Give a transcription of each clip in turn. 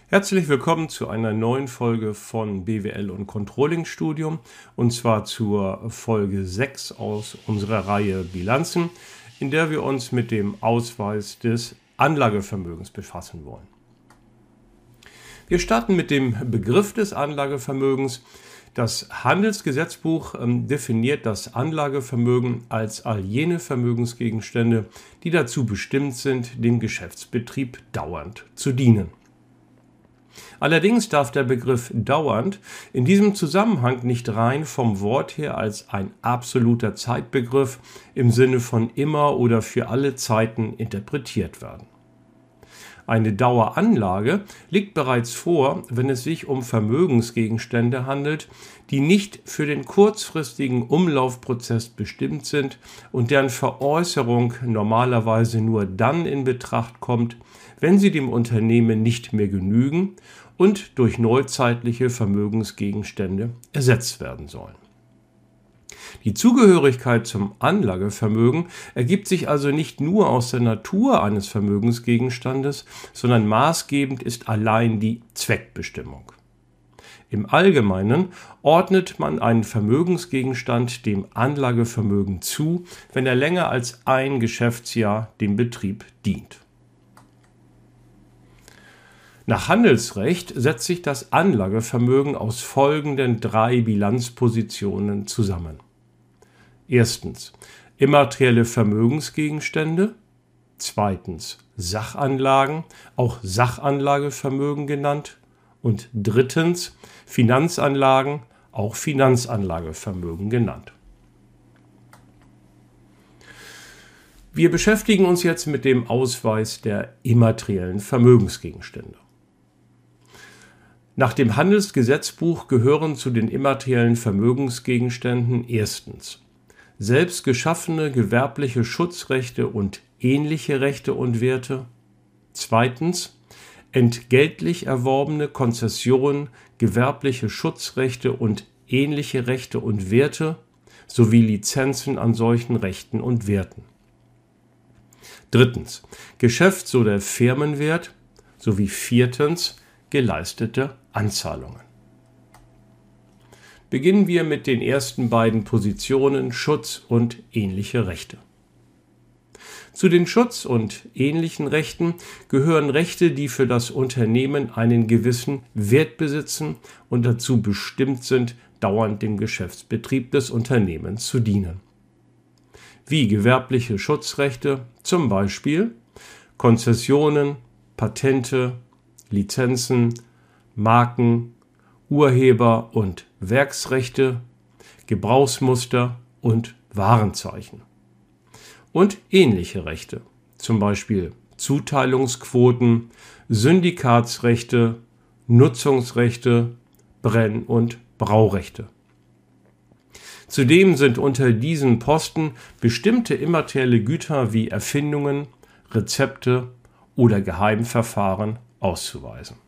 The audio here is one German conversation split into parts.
Herzlich willkommen zu einer neuen Folge von BWL und Controlling Studium, und zwar zur Folge 6 aus unserer Reihe Bilanzen, in der wir uns mit dem Ausweis des Anlagevermögens befassen wollen. Wir starten mit dem Begriff des Anlagevermögens. Das Handelsgesetzbuch definiert das Anlagevermögen als all jene Vermögensgegenstände, die dazu bestimmt sind, dem Geschäftsbetrieb dauernd zu dienen. Allerdings darf der Begriff dauernd in diesem Zusammenhang nicht rein vom Wort her als ein absoluter Zeitbegriff im Sinne von immer oder für alle Zeiten interpretiert werden. Eine Daueranlage liegt bereits vor, wenn es sich um Vermögensgegenstände handelt, die nicht für den kurzfristigen Umlaufprozess bestimmt sind und deren Veräußerung normalerweise nur dann in Betracht kommt, wenn sie dem Unternehmen nicht mehr genügen und durch neuzeitliche Vermögensgegenstände ersetzt werden sollen. Die Zugehörigkeit zum Anlagevermögen ergibt sich also nicht nur aus der Natur eines Vermögensgegenstandes, sondern maßgebend ist allein die Zweckbestimmung. Im Allgemeinen ordnet man einen Vermögensgegenstand dem Anlagevermögen zu, wenn er länger als ein Geschäftsjahr dem Betrieb dient. Nach Handelsrecht setzt sich das Anlagevermögen aus folgenden 3 Bilanzpositionen zusammen. Erstens immaterielle Vermögensgegenstände, zweitens Sachanlagen, auch Sachanlagevermögen genannt, und drittens Finanzanlagen, auch Finanzanlagevermögen genannt. Wir beschäftigen uns jetzt mit dem Ausweis der immateriellen Vermögensgegenstände. Nach dem Handelsgesetzbuch gehören zu den immateriellen Vermögensgegenständen erstens selbst geschaffene gewerbliche Schutzrechte und ähnliche Rechte und Werte, zweitens entgeltlich erworbene Konzessionen, gewerbliche Schutzrechte und ähnliche Rechte und Werte sowie Lizenzen an solchen Rechten und Werten. Drittens Geschäfts- oder Firmenwert sowie viertens geleistete Anzahlungen. Beginnen wir mit den ersten beiden Positionen Schutz und ähnliche Rechte. Zu den Schutz- und ähnlichen Rechten gehören Rechte, die für das Unternehmen einen gewissen Wert besitzen und dazu bestimmt sind, dauernd dem Geschäftsbetrieb des Unternehmens zu dienen. Wie gewerbliche Schutzrechte, zum Beispiel Konzessionen, Patente, Lizenzen, Marken, Urheber- und Werksrechte, Gebrauchsmuster und Warenzeichen. Und ähnliche Rechte, zum Beispiel Zuteilungsquoten, Syndikatsrechte, Nutzungsrechte, Brenn- und Braurechte. Zudem sind unter diesen Posten bestimmte immaterielle Güter wie Erfindungen, Rezepte oder Geheimverfahren auszuweisen.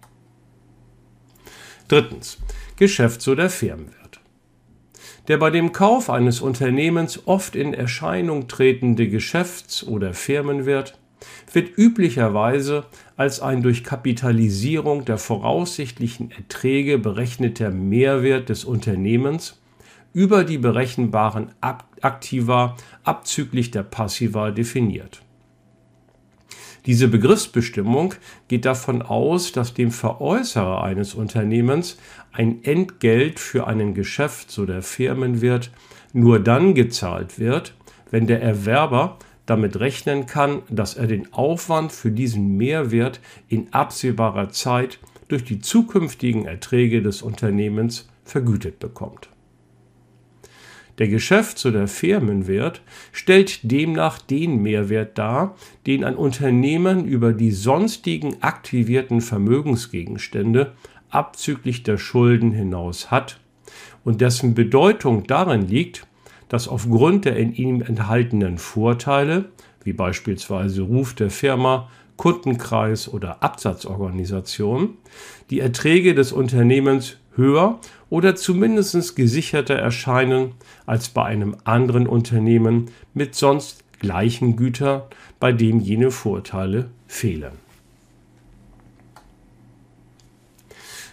Drittens Geschäfts- oder Firmenwert. Der bei dem Kauf eines Unternehmens oft in Erscheinung tretende Geschäfts- oder Firmenwert wird üblicherweise als ein durch Kapitalisierung der voraussichtlichen Erträge berechneter Mehrwert des Unternehmens über die berechenbaren Aktiva abzüglich der Passiva definiert. Diese Begriffsbestimmung geht davon aus, dass dem Veräußerer eines Unternehmens ein Entgelt für einen Geschäfts- oder Firmenwert nur dann gezahlt wird, wenn der Erwerber damit rechnen kann, dass er den Aufwand für diesen Mehrwert in absehbarer Zeit durch die zukünftigen Erträge des Unternehmens vergütet bekommt. Der Geschäfts- oder Firmenwert stellt demnach den Mehrwert dar, den ein Unternehmen über die sonstigen aktivierten Vermögensgegenstände abzüglich der Schulden hinaus hat und dessen Bedeutung darin liegt, dass aufgrund der in ihm enthaltenen Vorteile, wie beispielsweise Ruf der Firma, Kundenkreis oder Absatzorganisation, die Erträge des Unternehmens höher oder zumindest gesicherter erscheinen als bei einem anderen Unternehmen mit sonst gleichen Gütern, bei dem jene Vorteile fehlen.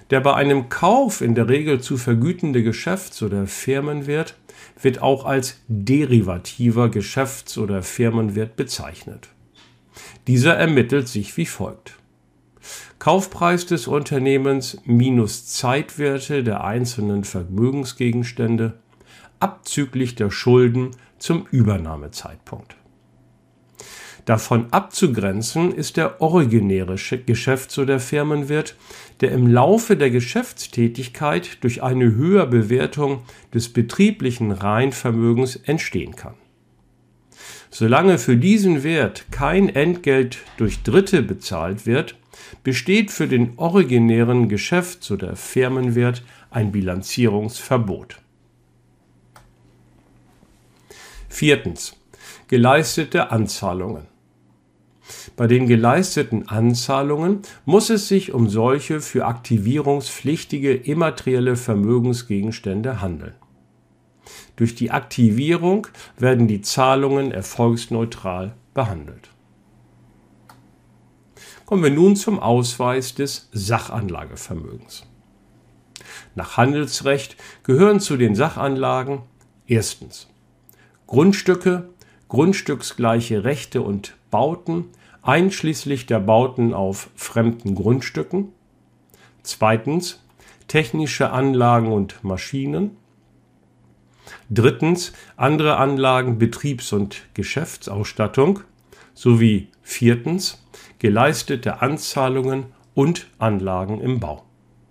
Der bei einem Kauf in der Regel zu vergütende Geschäfts- oder Firmenwert wird auch als derivativer Geschäfts- oder Firmenwert bezeichnet. Dieser ermittelt sich wie folgt: Kaufpreis des Unternehmens minus Zeitwerte der einzelnen Vermögensgegenstände abzüglich der Schulden zum Übernahmezeitpunkt. Davon abzugrenzen ist der originäre Geschäfts- oder Firmenwert, der im Laufe der Geschäftstätigkeit durch eine Höherbewertung des betrieblichen Reinvermögens entstehen kann. Solange für diesen Wert kein Entgelt durch Dritte bezahlt wird, besteht für den originären Geschäfts- oder Firmenwert ein Bilanzierungsverbot. Viertens. Geleistete Anzahlungen. Bei den geleisteten Anzahlungen muss es sich um solche für aktivierungspflichtige immaterielle Vermögensgegenstände handeln. Durch die Aktivierung werden die Zahlungen erfolgsneutral behandelt. Kommen wir nun zum Ausweis des Sachanlagevermögens. Nach Handelsrecht gehören zu den Sachanlagen erstens Grundstücke, grundstücksgleiche Rechte und Bauten, einschließlich der Bauten auf fremden Grundstücken. Zweitens technische Anlagen und Maschinen. Drittens andere Anlagen, Betriebs- und Geschäftsausstattung. Sowie viertens geleistete Anzahlungen und Anlagen im Bau.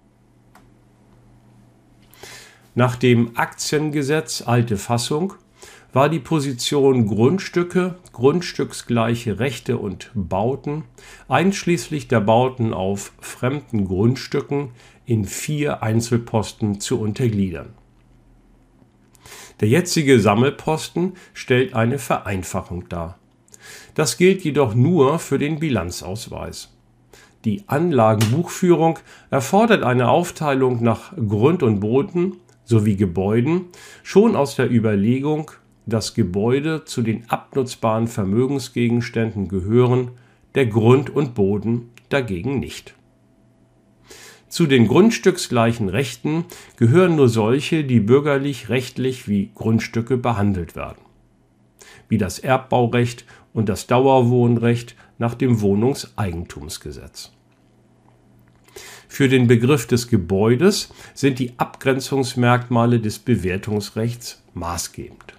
Nach dem Aktiengesetz alte Fassung war die Position Grundstücke, grundstücksgleiche Rechte und Bauten, einschließlich der Bauten auf fremden Grundstücken, in 4 Einzelposten zu untergliedern. Der jetzige Sammelposten stellt eine Vereinfachung dar. Das gilt jedoch nur für den Bilanzausweis. Die Anlagenbuchführung erfordert eine Aufteilung nach Grund und Boden sowie Gebäuden, schon aus der Überlegung, dass Gebäude zu den abnutzbaren Vermögensgegenständen gehören, der Grund und Boden dagegen nicht. Zu den grundstücksgleichen Rechten gehören nur solche, die bürgerlich-rechtlich wie Grundstücke behandelt werden, wie das Erbbaurecht und das Dauerwohnrecht nach dem Wohnungseigentumsgesetz. Für den Begriff des Gebäudes sind die Abgrenzungsmerkmale des Bewertungsrechts maßgebend.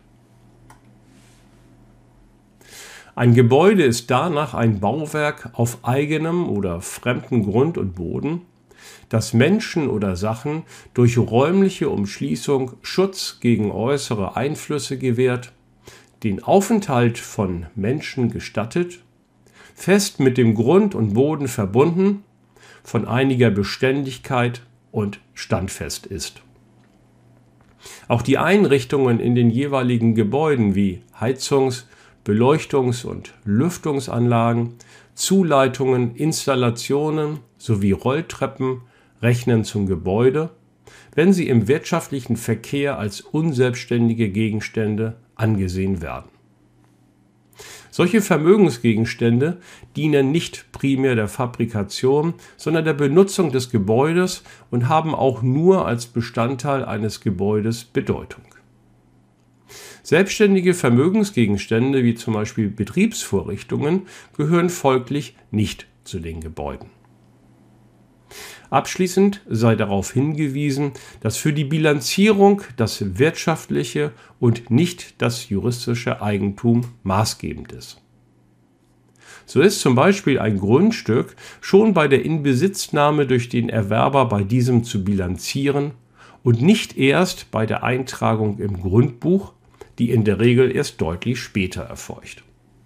Ein Gebäude ist danach ein Bauwerk auf eigenem oder fremdem Grund und Boden, das Menschen oder Sachen durch räumliche Umschließung Schutz gegen äußere Einflüsse gewährt, den Aufenthalt von Menschen gestattet, fest mit dem Grund und Boden verbunden, von einiger Beständigkeit und standfest ist. Auch die Einrichtungen in den jeweiligen Gebäuden wie Heizungs-, Beleuchtungs- und Lüftungsanlagen, Zuleitungen, Installationen sowie Rolltreppen rechnen zum Gebäude, wenn sie im wirtschaftlichen Verkehr als unselbstständige Gegenstände angesehen werden. Solche Vermögensgegenstände dienen nicht primär der Fabrikation, sondern der Benutzung des Gebäudes und haben auch nur als Bestandteil eines Gebäudes Bedeutung. Selbstständige Vermögensgegenstände wie zum Beispiel Betriebsvorrichtungen gehören folglich nicht zu den Gebäuden. Abschließend sei darauf hingewiesen, dass für die Bilanzierung das wirtschaftliche und nicht das juristische Eigentum maßgebend ist. So ist zum Beispiel ein Grundstück schon bei der Inbesitznahme durch den Erwerber bei diesem zu bilanzieren und nicht erst bei der Eintragung im Grundbuch, die in der Regel erst deutlich später erfolgt.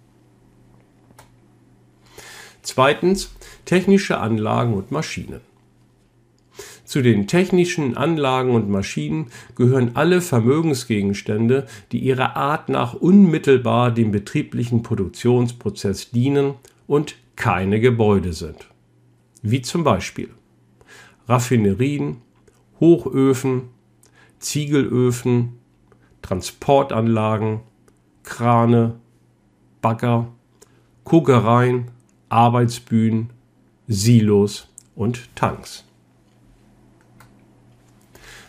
Zweitens, technische Anlagen und Maschinen. Zu den technischen Anlagen und Maschinen gehören alle Vermögensgegenstände, die ihrer Art nach unmittelbar dem betrieblichen Produktionsprozess dienen und keine Gebäude sind. Wie zum Beispiel Raffinerien, Hochöfen, Ziegelöfen, Transportanlagen, Krane, Bagger, Kokereien, Arbeitsbühnen, Silos und Tanks.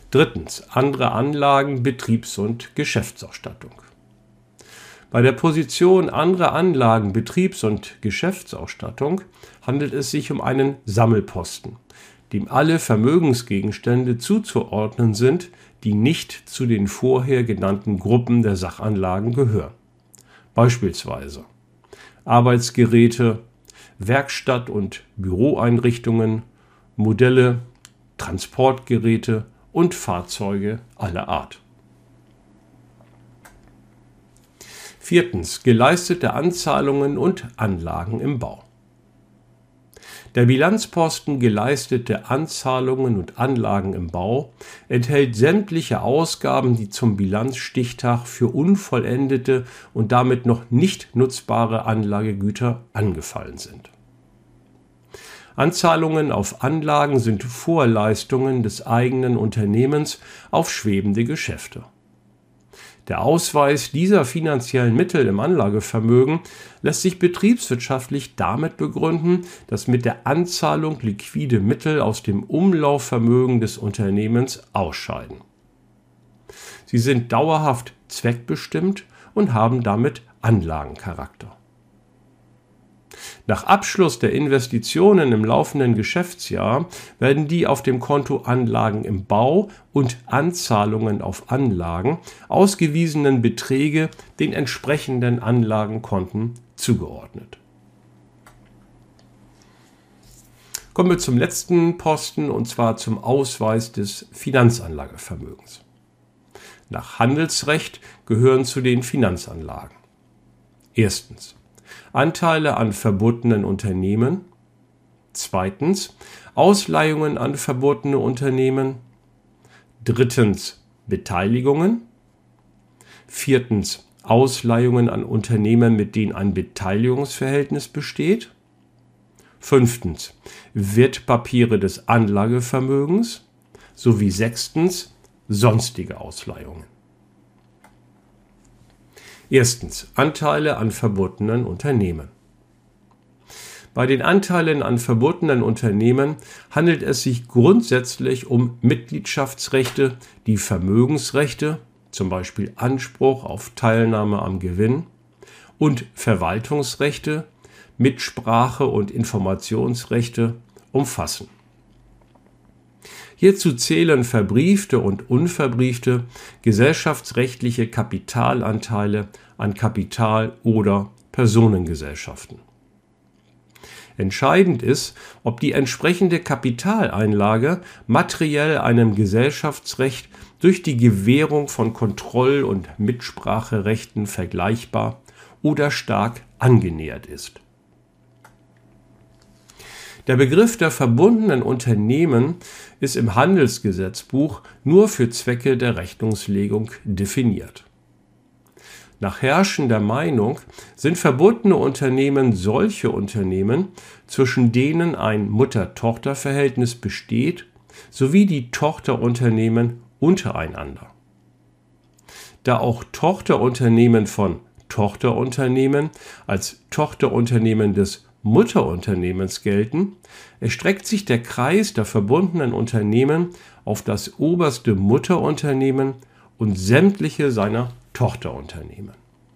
Drittens, andere Anlagen, Betriebs- und Geschäftsausstattung. Bei der Position andere Anlagen, Betriebs- und Geschäftsausstattung handelt es sich um einen Sammelposten, dem alle Vermögensgegenstände zuzuordnen sind, die nicht zu den vorher genannten Gruppen der Sachanlagen gehören. Beispielsweise Arbeitsgeräte, Werkstatt- und Büroeinrichtungen, Modelle, Transportgeräte und Fahrzeuge aller Art. Viertens, geleistete Anzahlungen und Anlagen im Bau. Der Bilanzposten geleistete Anzahlungen und Anlagen im Bau enthält sämtliche Ausgaben, die zum Bilanzstichtag für unvollendete und damit noch nicht nutzbare Anlagegüter angefallen sind. Anzahlungen auf Anlagen sind Vorleistungen des eigenen Unternehmens auf schwebende Geschäfte. Der Ausweis dieser finanziellen Mittel im Anlagevermögen lässt sich betriebswirtschaftlich damit begründen, dass mit der Anzahlung liquide Mittel aus dem Umlaufvermögen des Unternehmens ausscheiden. Sie sind dauerhaft zweckbestimmt und haben damit Anlagencharakter. Nach Abschluss der Investitionen im laufenden Geschäftsjahr werden die auf dem Konto Anlagen im Bau und Anzahlungen auf Anlagen ausgewiesenen Beträge den entsprechenden Anlagenkonten zugeordnet. Kommen wir zum letzten Posten, und zwar zum Ausweis des Finanzanlagevermögens. Nach Handelsrecht gehören zu den Finanzanlagen: Erstens Anteile an verbotenen Unternehmen. Zweitens Ausleihungen an verbotene Unternehmen. Drittens Beteiligungen. Viertens Ausleihungen an Unternehmen, mit denen ein Beteiligungsverhältnis besteht. Fünftens Wertpapiere des Anlagevermögens. Sowie sechstens sonstige Ausleihungen. Erstens Anteile an verbotenen Unternehmen. Bei den Anteilen an verbotenen Unternehmen handelt es sich grundsätzlich um Mitgliedschaftsrechte, die Vermögensrechte, zum Beispiel Anspruch auf Teilnahme am Gewinn, und Verwaltungsrechte, Mitsprache- und Informationsrechte umfassen. Hierzu zählen verbriefte und unverbriefte gesellschaftsrechtliche Kapitalanteile an Kapital- oder Personengesellschaften. Entscheidend ist, ob die entsprechende Kapitaleinlage materiell einem Gesellschaftsrecht durch die Gewährung von Kontroll- und Mitspracherechten vergleichbar oder stark angenähert ist. Der Begriff der verbundenen Unternehmen ist im Handelsgesetzbuch nur für Zwecke der Rechnungslegung definiert. Nach herrschender Meinung sind verbundene Unternehmen solche Unternehmen, zwischen denen ein Mutter-Tochter-Verhältnis besteht, sowie die Tochterunternehmen untereinander. Da auch Tochterunternehmen von Tochterunternehmen als Tochterunternehmen des Mutterunternehmens gelten, erstreckt sich der Kreis der verbundenen Unternehmen auf das oberste Mutterunternehmen und sämtliche seiner Tochterunternehmen.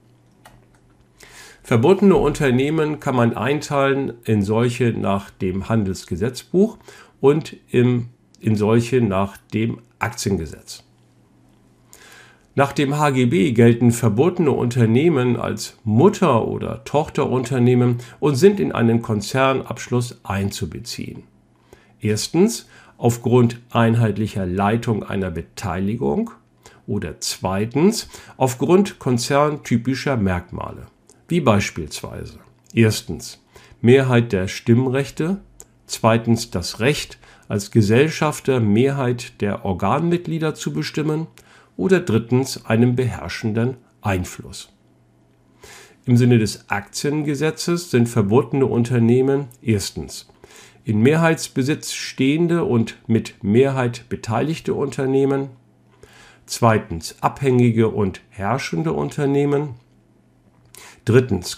Verbundene Unternehmen kann man einteilen in solche nach dem Handelsgesetzbuch und in solche nach dem Aktiengesetz. Nach dem HGB gelten verbotene Unternehmen als Mutter- oder Tochterunternehmen und sind in einen Konzernabschluss einzubeziehen. Erstens aufgrund einheitlicher Leitung einer Beteiligung oder zweitens aufgrund konzerntypischer Merkmale, wie beispielsweise erstens Mehrheit der Stimmrechte, zweitens das Recht, als Gesellschafter Mehrheit der Organmitglieder zu bestimmen, oder drittens einem beherrschenden Einfluss. Im Sinne des Aktiengesetzes sind verbotene Unternehmen erstens in Mehrheitsbesitz stehende und mit Mehrheit beteiligte Unternehmen, zweitens abhängige und herrschende Unternehmen, drittens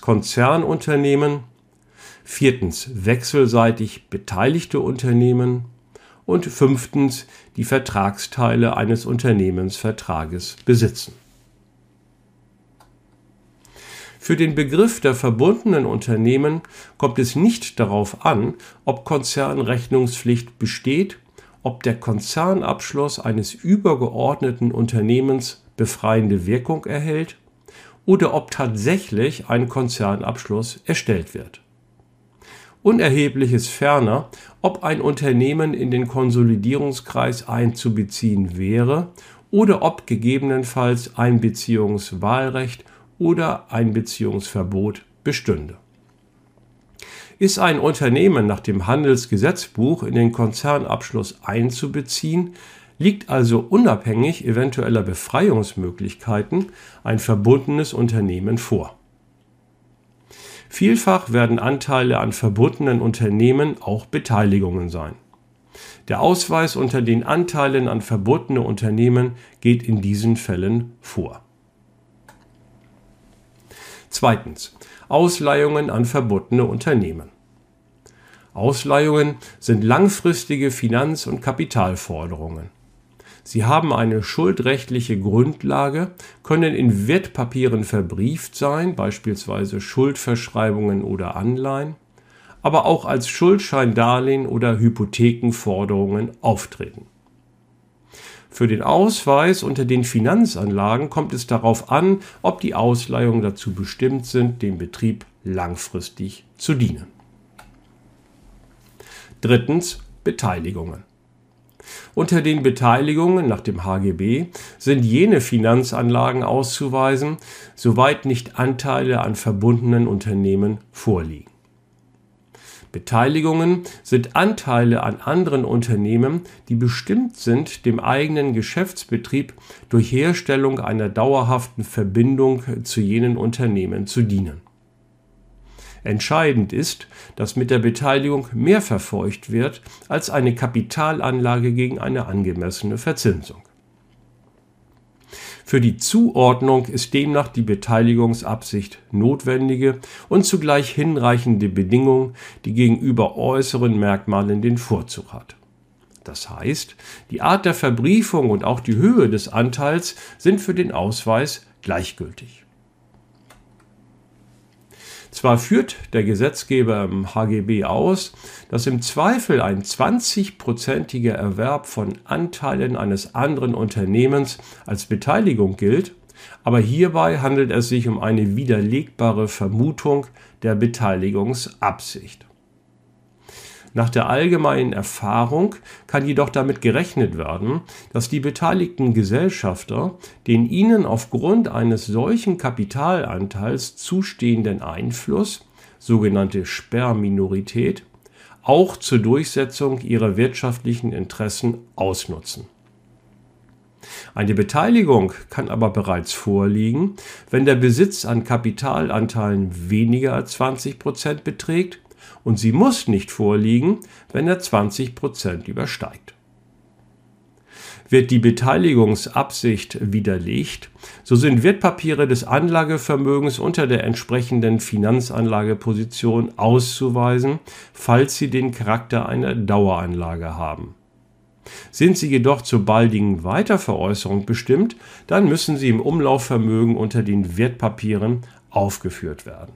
Konzernunternehmen, viertens wechselseitig beteiligte Unternehmen und 5. die Vertragsteile eines Unternehmensvertrages besitzen. Für den Begriff der verbundenen Unternehmen kommt es nicht darauf an, ob Konzernrechnungspflicht besteht, ob der Konzernabschluss eines übergeordneten Unternehmens befreiende Wirkung erhält oder ob tatsächlich ein Konzernabschluss erstellt wird. Unerheblich ist ferner, ob ein Unternehmen in den Konsolidierungskreis einzubeziehen wäre oder ob gegebenenfalls Einbeziehungswahlrecht oder Einbeziehungsverbot bestünde. Ist ein Unternehmen nach dem Handelsgesetzbuch in den Konzernabschluss einzubeziehen, liegt also unabhängig eventueller Befreiungsmöglichkeiten ein verbundenes Unternehmen vor. Vielfach werden Anteile an verbundenen Unternehmen auch Beteiligungen sein. Der Ausweis unter den Anteilen an verbundene Unternehmen geht in diesen Fällen vor. 2. Ausleihungen an verbundene Unternehmen. Ausleihungen sind langfristige Finanz- und Kapitalforderungen. Sie haben eine schuldrechtliche Grundlage, können in Wertpapieren verbrieft sein, beispielsweise Schuldverschreibungen oder Anleihen, aber auch als Schuldscheindarlehen oder Hypothekenforderungen auftreten. Für den Ausweis unter den Finanzanlagen kommt es darauf an, ob die Ausleihungen dazu bestimmt sind, dem Betrieb langfristig zu dienen. 3. Beteiligungen. Unter den Beteiligungen nach dem HGB sind jene Finanzanlagen auszuweisen, soweit nicht Anteile an verbundenen Unternehmen vorliegen. Beteiligungen sind Anteile an anderen Unternehmen, die bestimmt sind, dem eigenen Geschäftsbetrieb durch Herstellung einer dauerhaften Verbindung zu jenen Unternehmen zu dienen. Entscheidend ist, dass mit der Beteiligung mehr verfolgt wird als eine Kapitalanlage gegen eine angemessene Verzinsung. Für die Zuordnung ist demnach die Beteiligungsabsicht notwendige und zugleich hinreichende Bedingung, die gegenüber äußeren Merkmalen den Vorzug hat. Das heißt, die Art der Verbriefung und auch die Höhe des Anteils sind für den Ausweis gleichgültig. Zwar führt der Gesetzgeber im HGB aus, dass im Zweifel ein 20-prozentiger Erwerb von Anteilen eines anderen Unternehmens als Beteiligung gilt, aber hierbei handelt es sich um eine widerlegbare Vermutung der Beteiligungsabsicht. Nach der allgemeinen Erfahrung kann jedoch damit gerechnet werden, dass die beteiligten Gesellschafter den ihnen aufgrund eines solchen Kapitalanteils zustehenden Einfluss, sogenannte Sperrminorität, auch zur Durchsetzung ihrer wirtschaftlichen Interessen ausnutzen. Eine Beteiligung kann aber bereits vorliegen, wenn der Besitz an Kapitalanteilen weniger als 20% beträgt, und sie muss nicht vorliegen, wenn er 20% übersteigt. Wird die Beteiligungsabsicht widerlegt, so sind Wertpapiere des Anlagevermögens unter der entsprechenden Finanzanlageposition auszuweisen, falls sie den Charakter einer Daueranlage haben. Sind sie jedoch zur baldigen Weiterveräußerung bestimmt, dann müssen sie im Umlaufvermögen unter den Wertpapieren aufgeführt werden.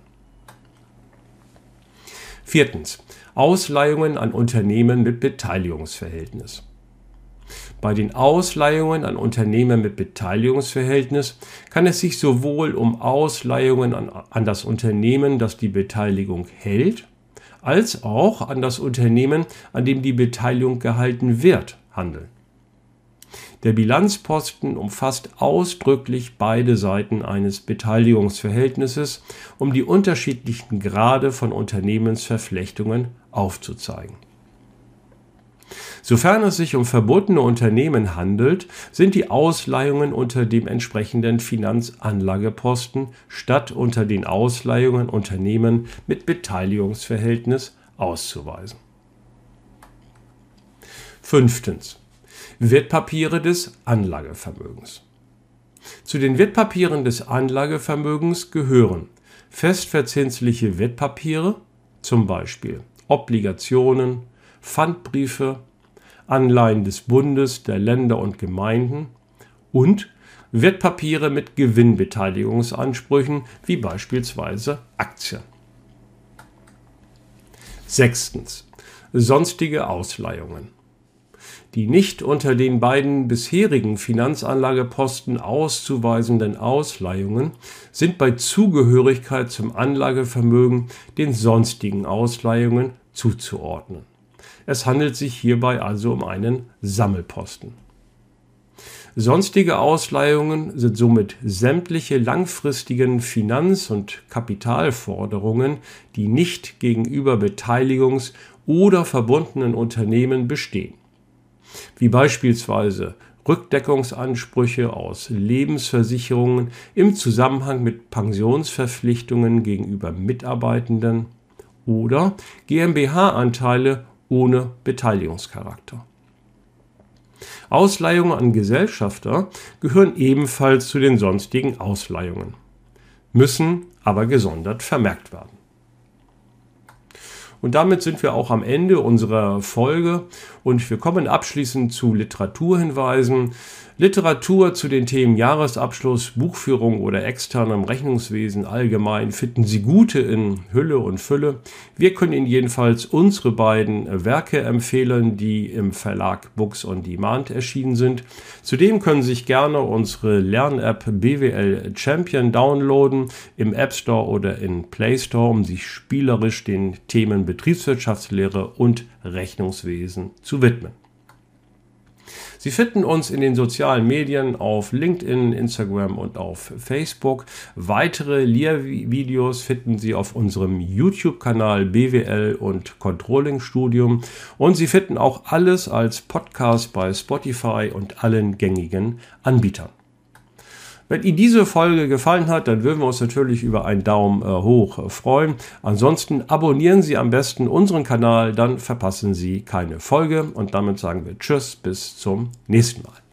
4. Ausleihungen an Unternehmen mit Beteiligungsverhältnis. Bei den Ausleihungen an Unternehmen mit Beteiligungsverhältnis kann es sich sowohl um Ausleihungen an das Unternehmen, das die Beteiligung hält, als auch an das Unternehmen, an dem die Beteiligung gehalten wird, handeln. Der Bilanzposten umfasst ausdrücklich beide Seiten eines Beteiligungsverhältnisses, um die unterschiedlichen Grade von Unternehmensverflechtungen aufzuzeigen. Sofern es sich um verbundene Unternehmen handelt, sind die Ausleihungen unter dem entsprechenden Finanzanlageposten statt unter den Ausleihungen Unternehmen mit Beteiligungsverhältnis auszuweisen. 5. Wertpapiere des Anlagevermögens. Zu den Wertpapieren des Anlagevermögens gehören festverzinsliche Wertpapiere, zum Beispiel Obligationen, Pfandbriefe, Anleihen des Bundes, der Länder und Gemeinden und Wertpapiere mit Gewinnbeteiligungsansprüchen, wie beispielsweise Aktien. 6. Sonstige Ausleihungen. Die nicht unter den beiden bisherigen Finanzanlageposten auszuweisenden Ausleihungen sind bei Zugehörigkeit zum Anlagevermögen den sonstigen Ausleihungen zuzuordnen. Es handelt sich hierbei also um einen Sammelposten. Sonstige Ausleihungen sind somit sämtliche langfristigen Finanz- und Kapitalforderungen, die nicht gegenüber Beteiligungs- oder verbundenen Unternehmen bestehen, wie beispielsweise Rückdeckungsansprüche aus Lebensversicherungen im Zusammenhang mit Pensionsverpflichtungen gegenüber Mitarbeitenden oder GmbH-Anteile ohne Beteiligungscharakter. Ausleihungen an Gesellschafter gehören ebenfalls zu den sonstigen Ausleihungen, müssen aber gesondert vermerkt werden. Und damit sind wir auch am Ende unserer Folge und wir kommen abschließend zu Literaturhinweisen. Literatur zu den Themen Jahresabschluss, Buchführung oder externem Rechnungswesen allgemein finden Sie gute in Hülle und Fülle. Wir können Ihnen jedenfalls unsere beiden Werke empfehlen, die im Verlag Books on Demand erschienen sind. Zudem können Sie sich gerne unsere Lern-App BWL Champion downloaden im App Store oder in Play Store, um sich spielerisch den Themen Betriebswirtschaftslehre und Rechnungswesen zu widmen. Sie finden uns in den sozialen Medien auf LinkedIn, Instagram und auf Facebook. Weitere Lehrvideos finden Sie auf unserem YouTube-Kanal BWL und Controlling Studium und Sie finden auch alles als Podcast bei Spotify und allen gängigen Anbietern. Wenn Ihnen diese Folge gefallen hat, dann würden wir uns natürlich über einen Daumen hoch freuen. Ansonsten abonnieren Sie am besten unseren Kanal, dann verpassen Sie keine Folge. Und damit sagen wir Tschüss, bis zum nächsten Mal.